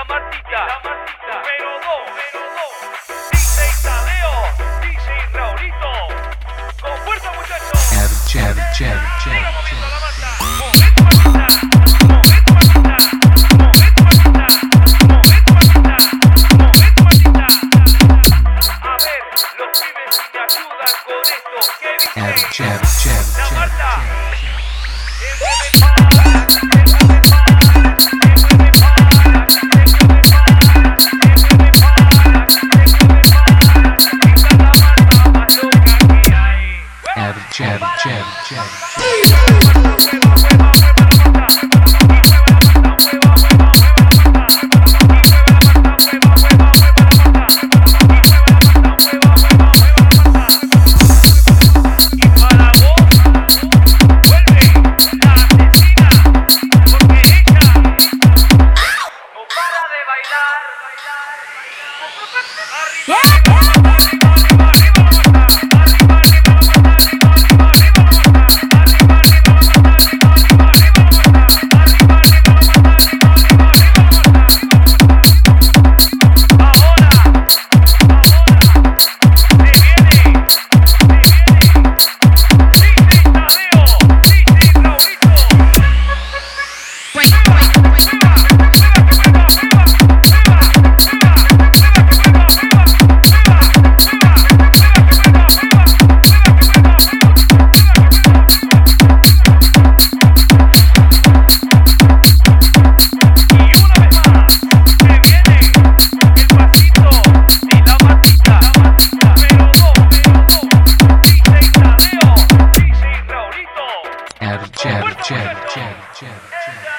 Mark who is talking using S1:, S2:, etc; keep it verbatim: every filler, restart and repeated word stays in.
S1: la Martita, número dos, D J Tadeo, D J Raulito, con fuerza muchachos.
S2: Cherry, cherry, cherry, cherry.
S1: Momento Martita, momento Martita, momento Martita, momento Martita, momento Martita. A ver, los pibes si me ayudan con esto, ¿qué
S2: Cherry,
S1: dicen?
S2: cherry, cherry,
S1: La
S2: cherry,
S1: Marta,
S2: cherry.
S1: que mueve para, que mueve para, que mueve para, que mueve para, que mueve para, que mueve para. Esta es la Marta más loca que hay.
S2: Cherry, cherry, cherry, cherry. Cherry, cherry, cherry, cherry, cherry.